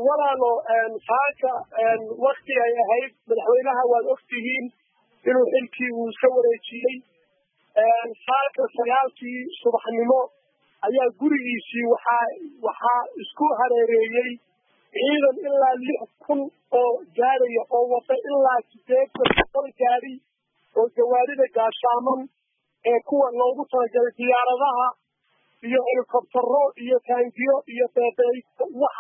walaalo saaka waqti ay ahayd madaxweynaha waad ogtihiin inuu xilkii uu iska wareejiyey saaka 9 subaxnimo ayaa gurigiisii waxaa isku hareereeyey ciidan ilaa 6,000 oo gaaraya oo wada ilaa 8 gaari oo gawaarida gaashaaman ee kuwa loogu talagalay diyaaradaha iyo helikobtaro iyo taangiyo iyo beebey wax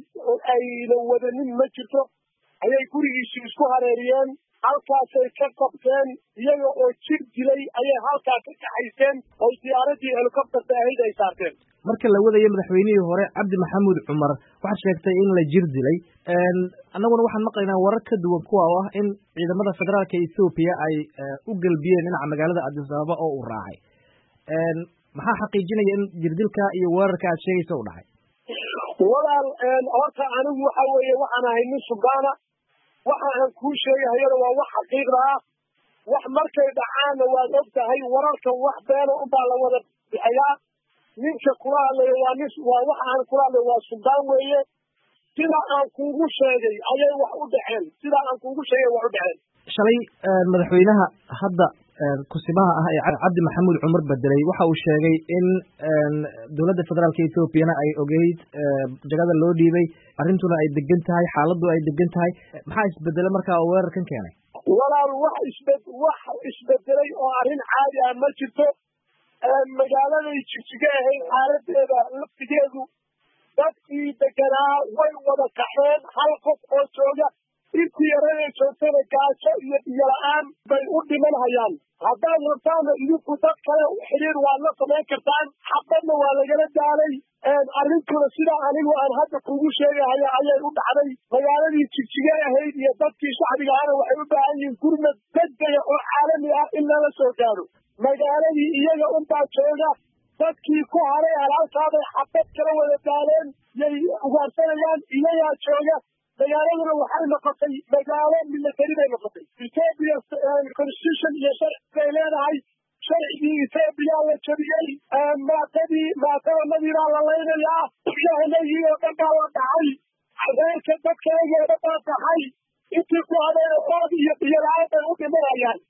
ayna wadanin ma jirto ayay gurigiisii isku hareeriyeen halkaasay ka qabteen iyaga oo jir dilay ayay halkaa ka kaxayseen oo diyaaradii helikobtarta ahayd ay saarteen marka la wadayo madaxweynihii hore cabdi maxamuud cumar waxaad sheegtay in la jir dilay annaguna waxaan maqlaynaa warar ka duwan kuwa oo ah in ciidamada federaalka Ethiopia ay u galbiyeen dhinaca magaalada Addis Ababa oo uu raacay maxaa xaqiijinaya in jirdilka iyo weerarka aad sheegayso u dhacay walaal horta anigu waxa weeye waxaan ahay nin sugaana waxa aan kuu sheegayana waa wax xaqiiqda ah wax markay dhacaanna waad ogtahay wararka wax beena unbaa la wada bixiyaa ninka kula hadlayo waa waxa aan kula hadlayo waa sugaan weeye sida aan kuugu sheegay ayay wax u dhaceen sida aan kuugu sheegay wax u dhaceen shalay madaxweynaha hadda kusimaha ah ee cabdi maxamuud cumar bedelay waxa uu sheegay in dowladda federaalka Ethiopia ay ogeyd jagada loo dhiibay arrintuna ay degan tahay xaaladdu ay degan tahay maxaa isbedelay markaa oo weerarkan keenay walaal wax isbedelay oo arrin caadi ah ma jirto magaaladay jigjiga ahayd xaaladeeda laftigeedu dadkii deganaa way wada kaxeen hal qof oo jooga intii yaranay joogtana gaajo iyo biyo la-aan bay u dhimanhayaan haddaad rabtaana idinku dad kale xiriir waad la samayn kartaan xabadna waa lagala daalay arrintuna sidaa anigu aan hadda kugu sheegahaya ayay u dhacday magaaladii jigjiga ahayd iyo dadkii shacbiga ahna waxay u baahan yihiin gurmad degdega oo caalami ah in lala soo gaaro magaaladii iyaga unbaa jooga dadkii ku haray halkaabay xabad kala wada daaleen yay ugaarsanayaan iyagaa jooga magaaladuna waxay noqotay magaalo military bay noqotay Ethiopia constitution iyo sharci bay leedahay sharcigii Ethiopia la jabiyey maatadii baa la leynayaa yahanagii oo dhan baa la dhacay habeenka dadkeega oo dhan baa tahay intii ku hadayna ood iyo biyo la-aan bay u dhimanayaan